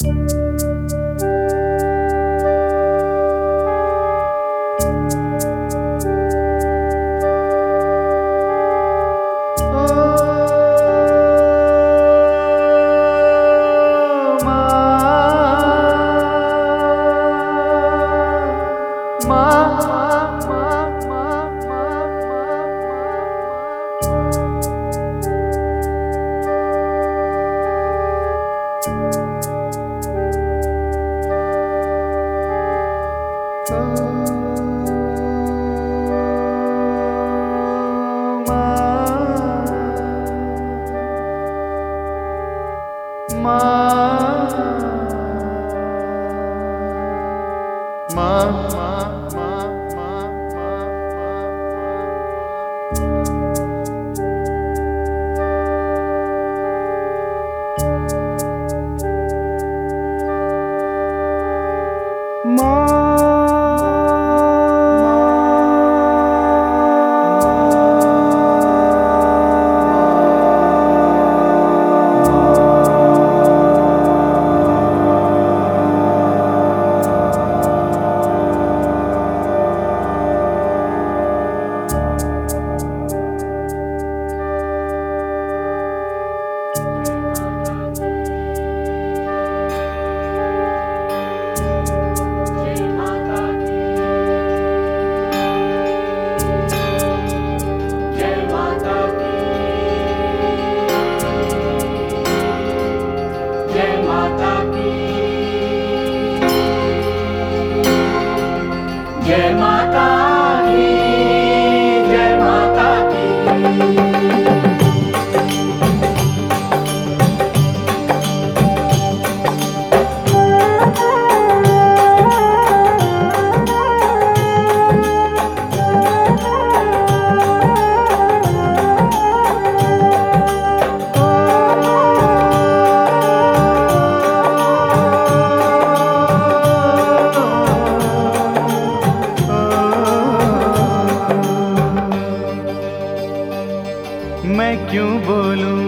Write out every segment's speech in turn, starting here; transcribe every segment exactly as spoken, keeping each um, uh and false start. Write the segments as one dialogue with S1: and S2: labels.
S1: मैं क्यों बोलूं,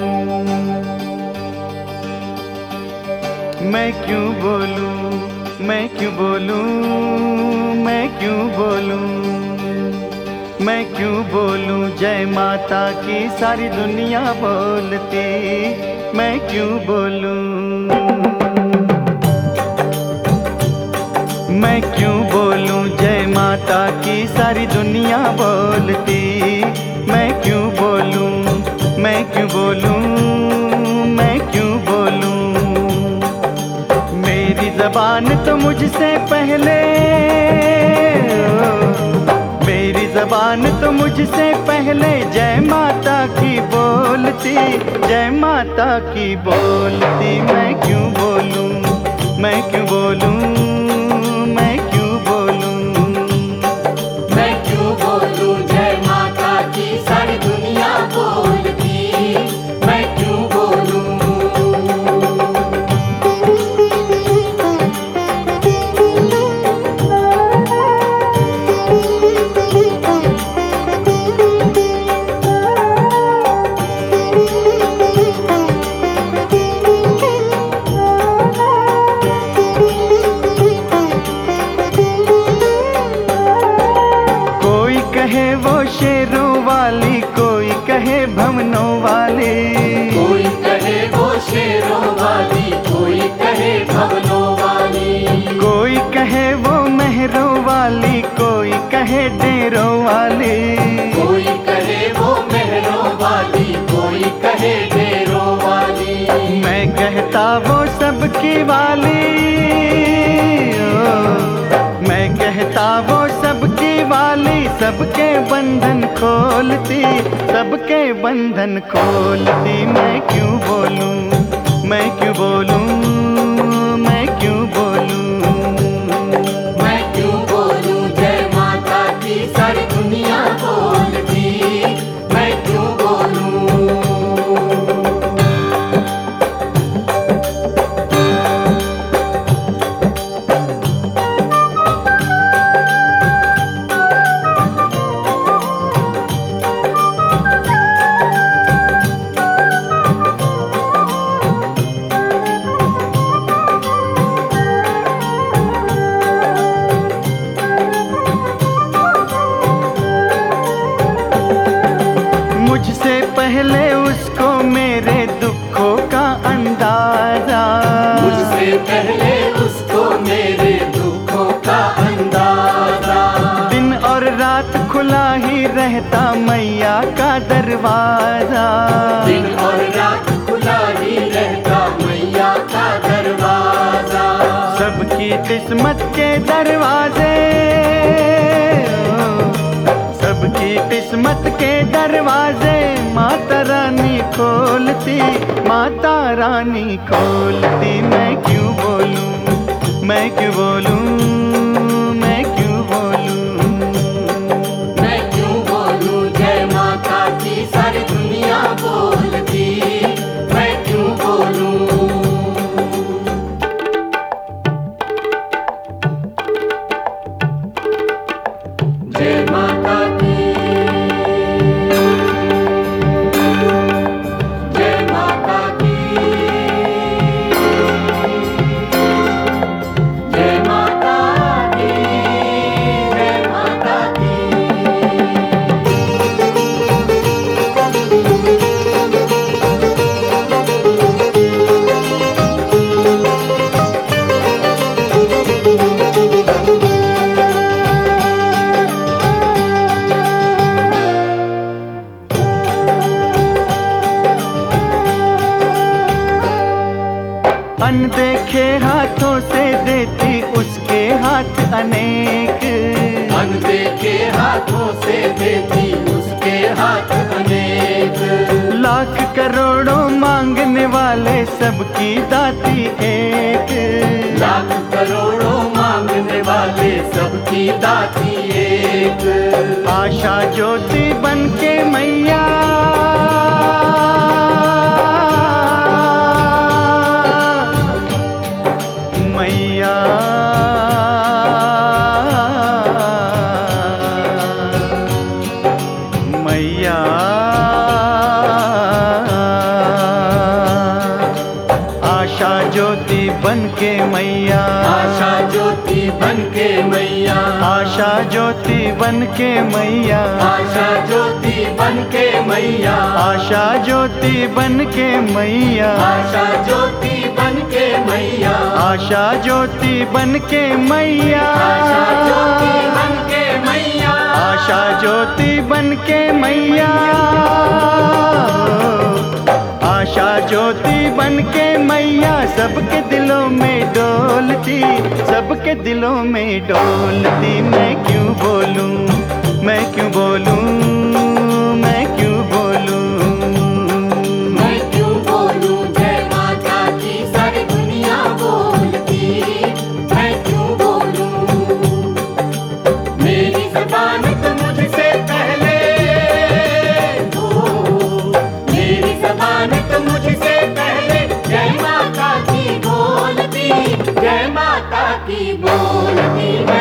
S1: मैं क्यों बोलूं, मैं क्यों बोलूं, मैं क्यों बोलूं, मैं क्यों बोलूं जय माता की सारी दुनिया बोलती, मैं क्यों बोलूं, मैं क्यों बोलूं जय माता की सारी दुनिया बोलती, मैं क्यों बोलूं, मैं क्यों बोलूं, मैं क्यों बोलूं। मेरी ज़बान तो मुझसे पहले, मेरी ज़बान तो मुझसे पहले जय माता की बोलती, जय माता की बोलती। मैं क्यों बोलूं, मैं क्यों बोलूं, मैं क्यों बोलूं,
S2: मैं क्यों बोलूं जय माता की सारी दुनिया बोलती, मैं क्यों बोलूं।
S1: कहे वो शेरों वाली, कोई कहे भवनों वाली,
S2: कोई कहे वो शेरों वाली, कोई कहे भवनों वाली,
S1: कोई कहे वो मेहरों वाली, कोई कहे डेरों वाली,
S2: कोई कहे वो मेहरों वाली, कोई कहे डेरों वाली।
S1: मैं कहता वो सबकी वाली, ओ, मैं कहता वो सबकी वाली, सबके बंधन खोलती, सबके बंधन खोलती। मैं क्यों बोलूं, मैं क्यों बोलूं, मैं क्यों बोलूं,
S2: मैं क्यों बोलूं जय माता की सारी दुनिया बोलती, मैं क्यों बोलूं।
S1: दरवाजा।
S2: मुझसे पहले उसको मेरे दुखों का अंदाजा।
S1: दिन और रात खुला ही रहता मैया का दरवाजा।
S2: दिन और रात खुला ही रहता मैया का दरवाजा।
S1: सबकी किस्मत के दरवाजे, सबकी किस्मत के दरवाजे माता रानी खोलती, माता रानी खोलती। मैं क्यों बोलूं, मैं क्यों बोलूं, मैं क्यों बोलूं,
S2: मैं क्यों बोलूं जय माता की सारी दुनिया बोलती। मैं क्यों बोलूं। जय माता की, जय माता की, जय माता की, जय माता की।
S1: अनदेखे हाथों से देती उसके हाथ अनेक।
S2: अनदेखे हाथों से देती उसके हाथ अनेक।
S1: लाख करोड़ों मांगने वाले सबकी दाती एक।
S2: लाख करोड़ों मांगने वाले सबकी दाती एक।
S1: आशा ज्योति बन के मैया, मैया मैया आशा ज्योति बन के मैया,
S2: आशा ज्योति बन के मैया,
S1: आशा ज्योति बन के मैया,
S2: आशा ज्योति बन के मैया,
S1: आशा ज्योति बन के मैया,
S2: आशा ज्योति बन के मैया,
S1: आशा ज्योति बन के मैया,
S2: आशा ज्योति बन के मैया,
S1: आशा ज्योति बन के मैया, आशा ज्योति बन के मैया सबके दिलों में डोलती, सबके दिलों में डोलती। मैं क्यों बोलूं, मैं क्यों बोलूं, मैं क्यों बोलूं,
S2: मैं क्यों बोलूं जय माता की सारी दुनिया बोलती। मैं क्यों बोलूं। मेरी ज़बान तो मुझसे पहले, ओ मेरी ज़बान तो मुझसे पहले जय माता की बोलती, जय माता की बोलती।